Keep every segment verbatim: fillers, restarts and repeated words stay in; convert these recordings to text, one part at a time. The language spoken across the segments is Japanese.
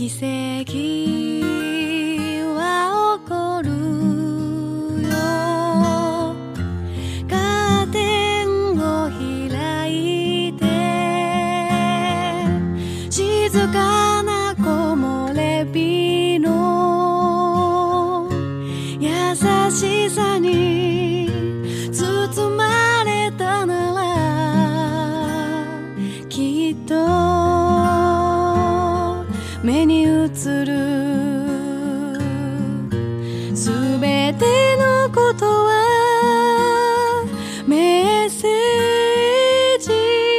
跡は起こるよ。カーテンを開いて静かな木漏れ日の優しさに包まれたならきっと目に映るすべてのことはメッセージ。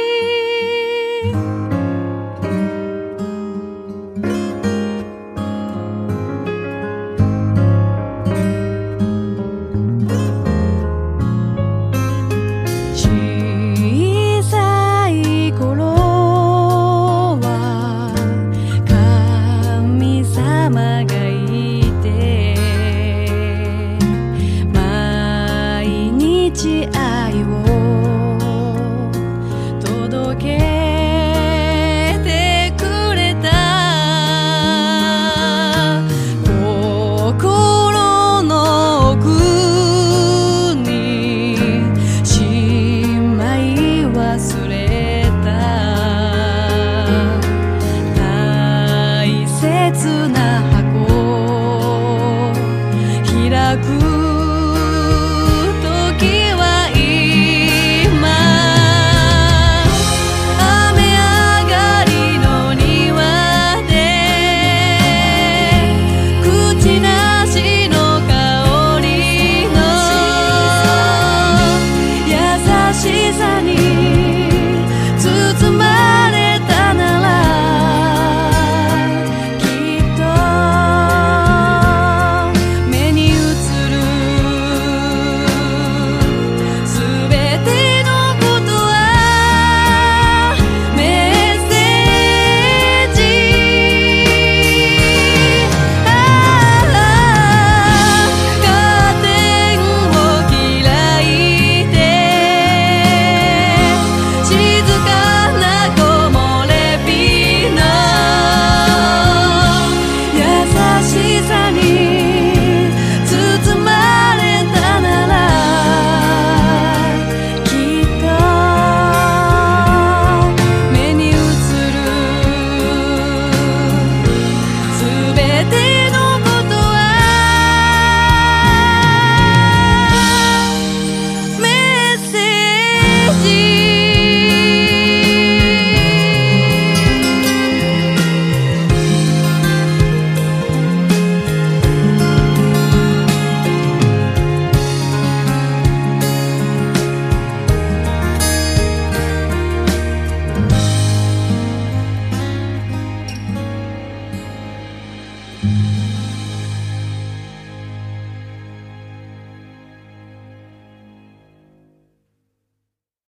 小さい頃様がいて毎日愛を届けてくれた。心の奥にしまい忘れた大切な開く時は今。雨上がりの庭で口なしの香りの優しさに包まれたならきっと